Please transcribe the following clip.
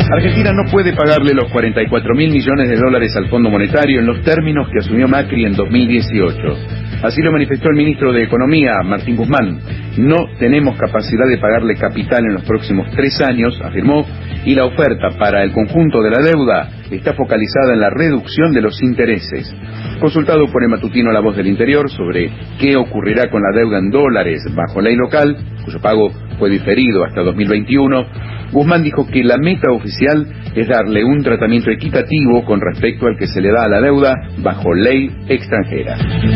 Argentina no puede pagarle los 44.000 millones de dólares al Fondo Monetario en los términos que asumió Macri en 2018. Así lo manifestó el ministro de Economía, Martín Guzmán. No tenemos capacidad de pagarle capital en los próximos 3 años, afirmó, y la oferta para el conjunto de la deuda está focalizada en la reducción de los intereses. Consultado por el matutino La Voz del Interior sobre qué ocurrirá con la deuda en dólares bajo ley local, cuyo pago fue diferido hasta 2021, Guzmán dijo que la meta oficial es darle un tratamiento equitativo con respecto al que se le da a la deuda bajo ley extranjera.